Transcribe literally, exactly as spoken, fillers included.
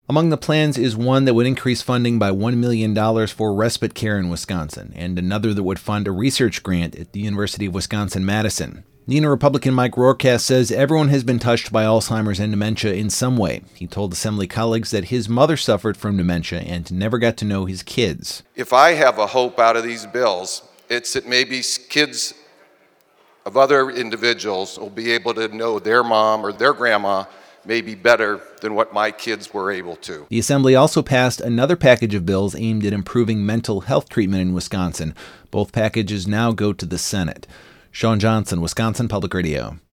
Among the plans is one that would increase funding by one million dollars for respite care in Wisconsin, and another that would fund a research grant at the University of Wisconsin-Madison. Neenah Republican Mike Rohrkast says everyone has been touched by Alzheimer's and dementia in some way. He told Assembly colleagues that his mother suffered from dementia and never got to know his kids. If I have a hope out of these bills, it's that maybe kids of other individuals will be able to know their mom or their grandma maybe better than what my kids were able to. The Assembly also passed another package of bills aimed at improving mental health treatment in Wisconsin. Both packages now go to the Senate. Sean Johnson, Wisconsin Public Radio.